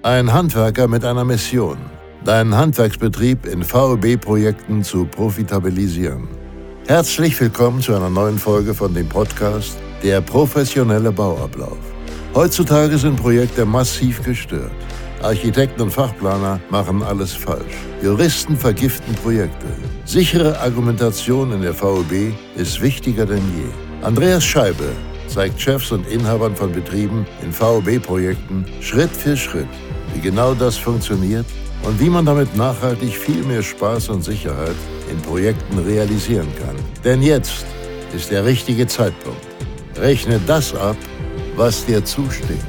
Ein Handwerker mit einer Mission: deinen Handwerksbetrieb in VEB-Projekten zu profitabilisieren. Herzlich willkommen zu einer neuen Folge von dem Podcast Der professionelle Bauablauf. Heutzutage sind Projekte massiv gestört. Architekten und Fachplaner machen alles falsch. Juristen vergiften Projekte. Sichere Argumentation in der VEB ist wichtiger denn je. Andreas Scheibe zeigt Chefs und Inhabern von Betrieben in VEB-Projekten Schritt für Schritt, wie genau das funktioniert und wie man damit nachhaltig viel mehr Spaß und Sicherheit in Projekten realisieren kann. Denn jetzt ist der richtige Zeitpunkt. Rechne das ab, was dir zusteht.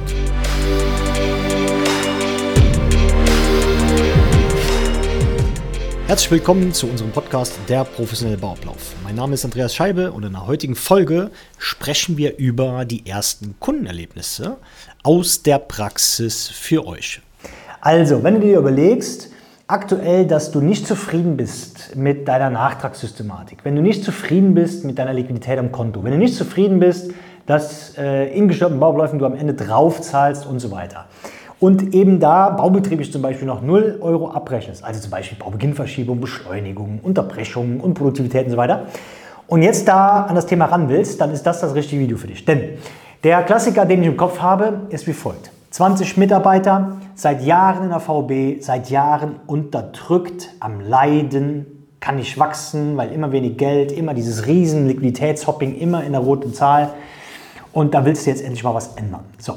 Herzlich willkommen zu unserem Podcast Der professionelle Bauablauf. Mein Name ist Andreas Scheibe und in der heutigen Folge sprechen wir über die ersten Kundenerlebnisse aus der Praxis für euch. Also, wenn du dir überlegst, aktuell, dass du nicht zufrieden bist mit deiner Nachtragssystematik, wenn du nicht zufrieden bist mit deiner Liquidität am Konto, wenn du nicht zufrieden bist, dass in gestörten Bauabläufen du am Ende drauf zahlst und so weiter. Und eben da baubetrieblich zum Beispiel noch 0 Euro abrechnest, also zum Beispiel Baubeginnverschiebung, Beschleunigung, Unterbrechung, Unproduktivität und so weiter, und jetzt da an das Thema ran willst, dann ist das richtige Video für dich. Denn der Klassiker, den ich im Kopf habe, ist wie folgt. 20 Mitarbeiter, seit Jahren in der VEB, seit Jahren unterdrückt, am Leiden, kann nicht wachsen, weil immer wenig Geld, immer dieses riesen Liquiditätshopping, immer in der roten Zahl. Und da willst du jetzt endlich mal was ändern. So.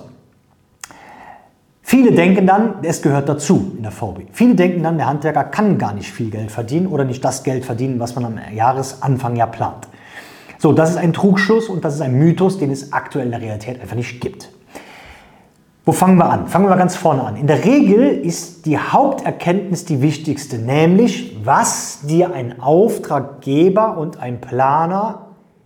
Viele denken dann, es gehört dazu in der VEB. Viele denken dann, der Handwerker kann gar nicht viel Geld verdienen oder nicht das Geld verdienen, was man am Jahresanfang ja plant. So, das ist ein Trugschluss und das ist ein Mythos, den es aktuell in der Realität einfach nicht gibt. Wo fangen wir an? Fangen wir mal ganz vorne an. In der Regel ist die Haupterkenntnis die wichtigste, nämlich was dir ein Auftraggeber und ein Planer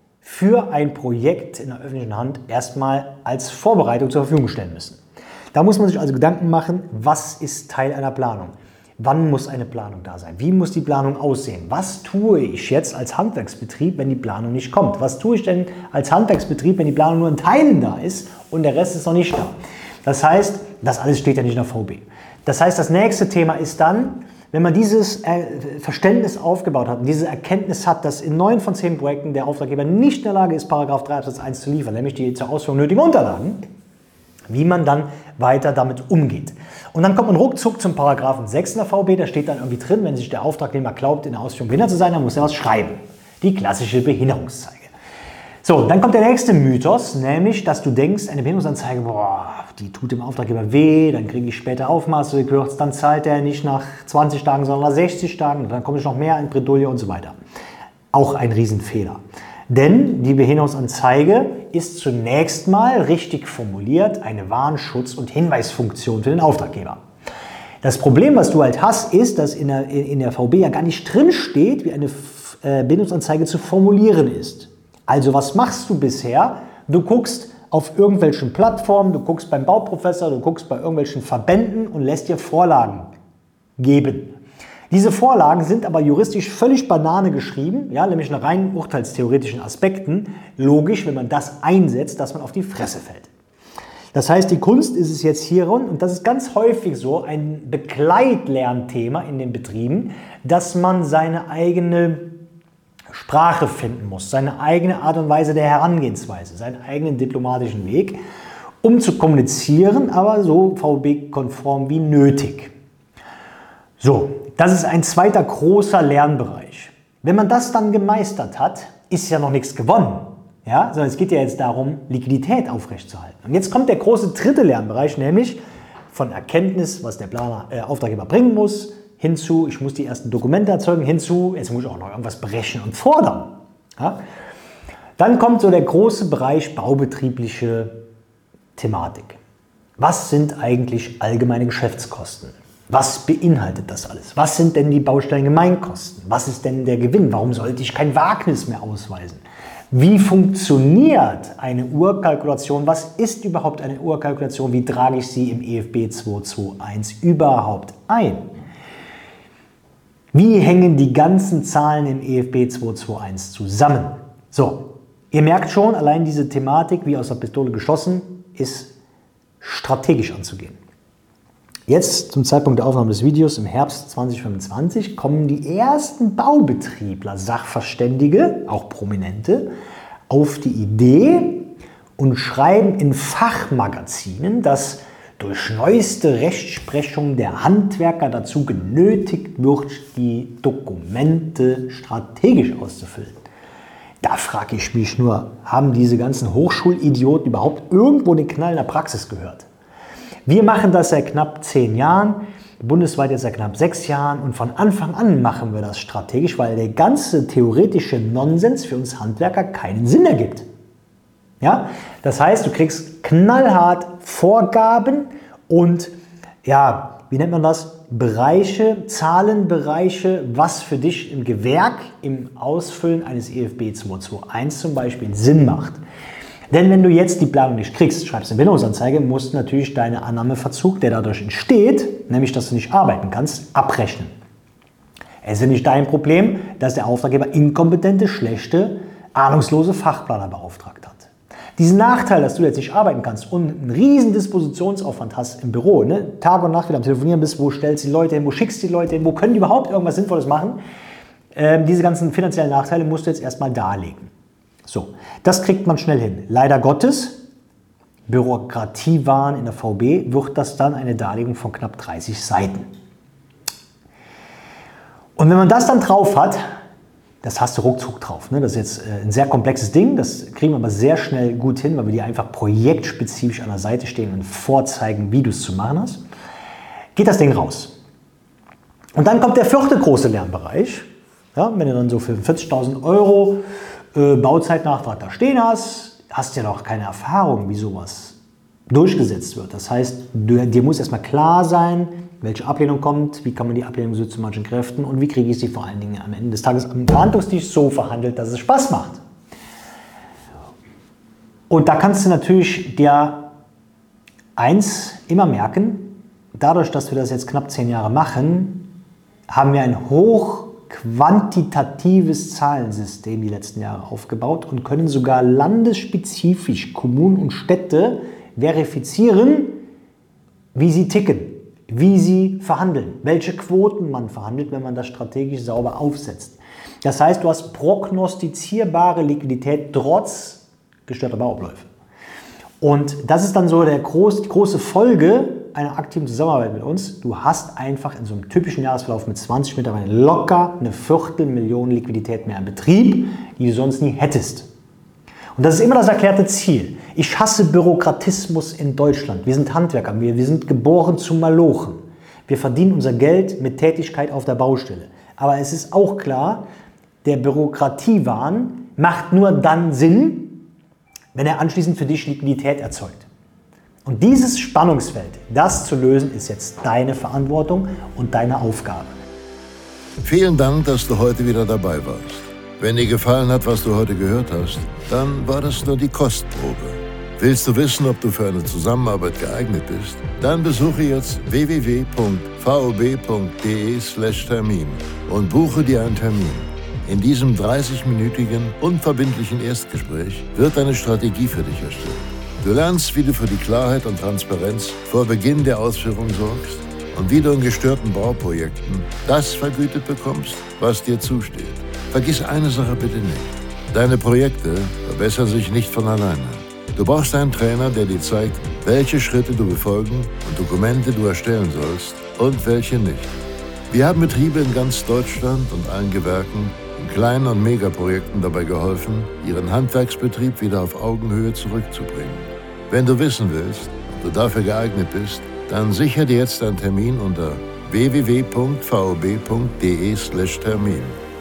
für ein Projekt in der öffentlichen Hand erstmal als Vorbereitung zur Verfügung stellen müssen. Da muss man sich also Gedanken machen, was ist Teil einer Planung? Wann muss eine Planung da sein? Wie muss die Planung aussehen? Was tue ich jetzt als Handwerksbetrieb, wenn die Planung nicht kommt? Was tue ich denn als Handwerksbetrieb, wenn die Planung nur in Teilen da ist und der Rest ist noch nicht da? Das heißt, das alles steht ja nicht in der VEB. Das heißt, das nächste Thema ist dann, wenn man dieses Verständnis aufgebaut hat und diese Erkenntnis hat, dass in 9 von 10 Projekten der Auftraggeber nicht in der Lage ist, Paragraph 3 Absatz 1 zu liefern, nämlich die zur Ausführung nötigen Unterlagen, wie man dann weiter damit umgeht. Und dann kommt man ruckzuck zum Paragraphen 6 in der VEB, da steht dann irgendwie drin, wenn sich der Auftragnehmer glaubt, in der Ausführung behindert zu sein, dann muss er was schreiben. Die klassische Behinderungszeige. So, dann kommt der nächste Mythos, nämlich, dass du denkst, eine Behinderungsanzeige, die tut dem Auftraggeber weh, dann kriege ich später Aufmaße gekürzt, dann zahlt er nicht nach 20 Tagen, sondern nach 60 Tagen, dann komme ich noch mehr in Bredouille und so weiter. Auch ein Riesenfehler. Denn die Behinderungsanzeige ist zunächst mal richtig formuliert eine Warnschutz- und Hinweisfunktion für den Auftraggeber. Das Problem, was du halt hast, ist, dass in der VEB ja gar nicht drin steht, wie eine Behinderungsanzeige zu formulieren ist. Also was machst du bisher? Du guckst auf irgendwelchen Plattformen, du guckst beim Bauprofessor, du guckst bei irgendwelchen Verbänden und lässt dir Vorlagen geben. Diese Vorlagen sind aber juristisch völlig Banane geschrieben, ja, nämlich nach rein urteilstheoretischen Aspekten. Logisch, wenn man das einsetzt, dass man auf die Fresse fällt. Das heißt, die Kunst ist es jetzt hier, und das ist ganz häufig so ein Begleitlernthema in den Betrieben, dass man seine eigene Sprache finden muss, seine eigene Art und Weise der Herangehensweise, seinen eigenen diplomatischen Weg, um zu kommunizieren, aber so VEB-konform wie nötig. So, das ist ein zweiter großer Lernbereich. Wenn man das dann gemeistert hat, ist ja noch nichts gewonnen. Ja? Sondern es geht ja jetzt darum, Liquidität aufrechtzuerhalten. Und jetzt kommt der große dritte Lernbereich, nämlich von Erkenntnis, was der Auftraggeber bringen muss, hinzu, ich muss die ersten Dokumente erzeugen, hinzu, jetzt muss ich auch noch irgendwas berechnen und fordern. Ja? Dann kommt so der große Bereich baubetriebliche Thematik. Was sind eigentlich allgemeine Geschäftskosten? Was beinhaltet das alles? Was sind denn die Baustellengemeinkosten? Was ist denn der Gewinn? Warum sollte ich kein Wagnis mehr ausweisen? Wie funktioniert eine Urkalkulation? Was ist überhaupt eine Urkalkulation? Wie trage ich sie im EFB 221 überhaupt ein? Wie hängen die ganzen Zahlen im EFB 221 zusammen? So, ihr merkt schon, allein diese Thematik, wie aus der Pistole geschossen, ist strategisch anzugehen. Jetzt zum Zeitpunkt der Aufnahme des Videos im Herbst 2025 kommen die ersten Baubetriebler, Sachverständige, auch Prominente, auf die Idee und schreiben in Fachmagazinen, dass durch neueste Rechtsprechung der Handwerker dazu genötigt wird, die Dokumente strategisch auszufüllen. Da frage ich mich nur, haben diese ganzen Hochschulidioten überhaupt irgendwo den Knall in der Praxis gehört? Wir machen das seit knapp 10 Jahren, bundesweit jetzt seit knapp 6 Jahren und von Anfang an machen wir das strategisch, weil der ganze theoretische Nonsens für uns Handwerker keinen Sinn ergibt. Ja? Das heißt, du kriegst knallhart Vorgaben und ja, wie nennt man das? Bereiche, Zahlenbereiche, was für dich im Gewerk, im Ausfüllen eines EFB 221 zum Beispiel Sinn macht. Denn wenn du jetzt die Planung nicht kriegst, schreibst eine Bindungsanzeige, musst du natürlich deinen Annahmeverzug, der dadurch entsteht, nämlich dass du nicht arbeiten kannst, abrechnen. Es ist ja nicht dein Problem, dass der Auftraggeber inkompetente, schlechte, ahnungslose Fachplaner beauftragt hat. Diesen Nachteil, dass du jetzt nicht arbeiten kannst und einen riesen Dispositionsaufwand hast im Büro, ne? Tag und Nacht wieder am Telefonieren bist, wo stellst du die Leute hin, wo schickst du die Leute hin, wo können die überhaupt irgendwas Sinnvolles machen, diese ganzen finanziellen Nachteile musst du jetzt erstmal darlegen. So, das kriegt man schnell hin. Leider Gottes, Bürokratiewahn in der VB, wird das dann eine Darlegung von knapp 30 Seiten. Und wenn man das dann drauf hat, das hast du ruckzuck drauf. Ne? Das ist jetzt ein sehr komplexes Ding, das kriegen wir aber sehr schnell gut hin, weil wir dir einfach projektspezifisch an der Seite stehen und vorzeigen, wie du es zu machen hast. Geht das Ding raus. Und dann kommt der 4. große Lernbereich. Ja, wenn du dann so für 40.000 € Bauzeitnachtrag da stehen hast, hast du ja noch keine Erfahrung, wie sowas durchgesetzt wird. Das heißt, dir muss erstmal klar sein, welche Ablehnung kommt, wie kann man die Ablehnung so zu manchen Kräften und wie kriege ich sie vor allen Dingen am Ende des Tages am Verhandlungstisch so verhandelt, dass es Spaß macht. Und da kannst du natürlich dir eins immer merken, dadurch, dass wir das jetzt knapp 10 Jahre machen, haben wir ein hochquantitatives Zahlensystem die letzten Jahre aufgebaut und können sogar landesspezifisch Kommunen und Städte verifizieren, wie sie ticken, wie sie verhandeln, welche Quoten man verhandelt, wenn man das strategisch sauber aufsetzt. Das heißt, du hast prognostizierbare Liquidität trotz gestörter Bauabläufe. Und das ist dann so die große Folge einer aktiven Zusammenarbeit mit uns. Du hast einfach in so einem typischen Jahresverlauf mit 20 Mitarbeitern locker eine Viertelmillion Liquidität mehr im Betrieb, die du sonst nie hättest. Und das ist immer das erklärte Ziel. Ich hasse Bürokratismus in Deutschland. Wir sind Handwerker, wir sind geboren zu Malochen. Wir verdienen unser Geld mit Tätigkeit auf der Baustelle. Aber es ist auch klar, der Bürokratiewahn macht nur dann Sinn, wenn er anschließend für dich Liquidität erzeugt. Und dieses Spannungsfeld, das zu lösen, ist jetzt deine Verantwortung und deine Aufgabe. Vielen Dank, dass du heute wieder dabei warst. Wenn dir gefallen hat, was du heute gehört hast, dann war das nur die Kostprobe. Willst du wissen, ob du für eine Zusammenarbeit geeignet bist? Dann besuche jetzt www.vob.de/Termin und buche dir einen Termin. In diesem 30-minütigen, unverbindlichen Erstgespräch wird eine Strategie für dich erstellt. Du lernst, wie du für die Klarheit und Transparenz vor Beginn der Ausführung sorgst und wie du in gestörten Bauprojekten das vergütet bekommst, was dir zusteht. Vergiss eine Sache bitte nicht. Deine Projekte verbessern sich nicht von alleine. Du brauchst einen Trainer, der dir zeigt, welche Schritte du befolgen und Dokumente du erstellen sollst und welche nicht. Wir haben Betriebe in ganz Deutschland und allen Gewerken in kleinen und Megaprojekten dabei geholfen, ihren Handwerksbetrieb wieder auf Augenhöhe zurückzubringen. Wenn du wissen willst, ob du dafür geeignet bist, dann sichere dir jetzt einen Termin unter www.vob.de/Termin.